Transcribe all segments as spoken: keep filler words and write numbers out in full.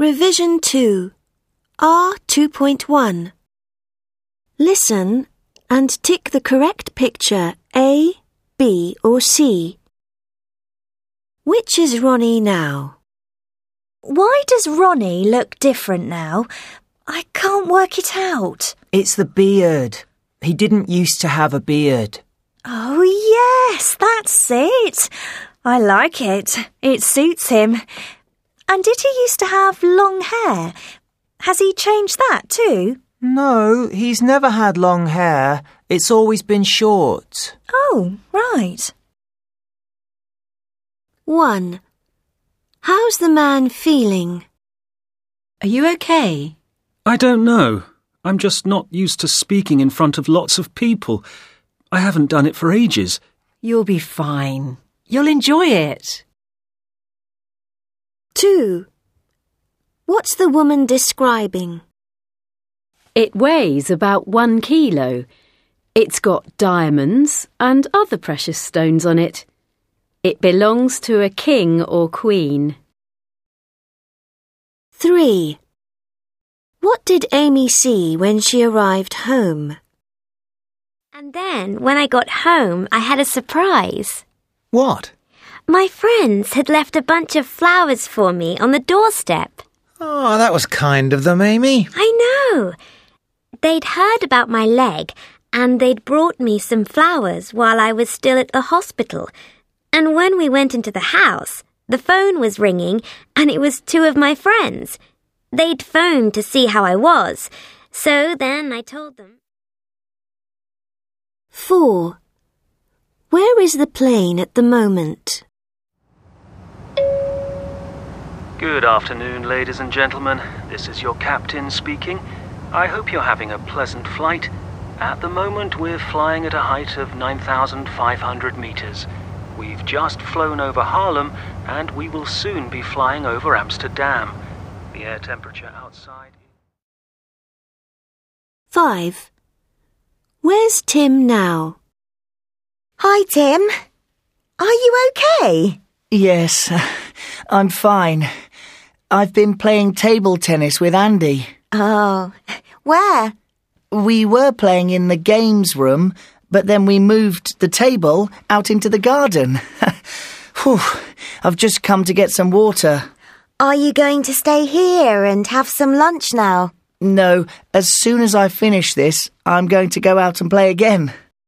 Revision two, R two point one. Listen and tick the correct picture A, B or C. Which is Ronnie now? Why does Ronnie look different now? I can't work it out. It's the beard. He didn't used to have a beard. Oh, yes, that's it. I like it. It suits him. And did he used to have long hair? Has he changed that too? No, he's never had long hair. It's always been short. Oh, right. one. How's the man feeling? Are you okay? I don't know. I'm just not used to speaking in front of lots of people. I haven't done it for ages. You'll be fine. You'll enjoy it. two. What's the woman describing? It weighs about one kilo. It's got diamonds and other precious stones on it. It belongs to a king or queen. three. What did Amy see when she arrived home? And then, when I got home, I had a surprise. What? My friends had left a bunch of flowers for me on the doorstep. Oh, that was kind of them, Amy. I know. They'd heard about my leg, and they'd brought me some flowers while I was still at the hospital. And when we went into the house, the phone was ringing, and it was two of my friends. They'd phoned to see how I was, so then I told them. four. Where is the plane at the moment? Good afternoon, ladies and gentlemen. This is your captain speaking. I hope you're having a pleasant flight. At the moment, we're flying at a height of nine thousand five hundred meters. We've just flown over Haarlem, and we will soon be flying over Amsterdam. The air temperature outside... five. Where's Tim now? Hi, Tim. Are you okay? Yes, I'm fine. I've been playing table tennis with Andy. Oh, where? We were playing in the games room, but then we moved the table out into the garden. Whew, I've just come to get some water. Are you going to stay here and have some lunch now? No, as soon as I finish this, I'm going to go out and play again.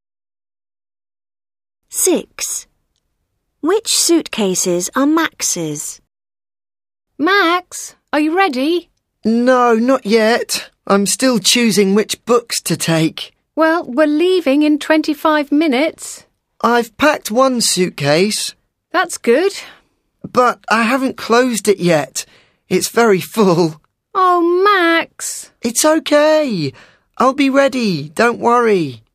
six. Which suitcases are Max's? Max, are you ready? No, not yet. I'm still choosing which books to take. Well, we're leaving in twenty-five minutes. I've packed one suitcase. That's good. But I haven't closed it yet. It's very full. Oh, Max. It's okay. I'll be ready. Don't worry.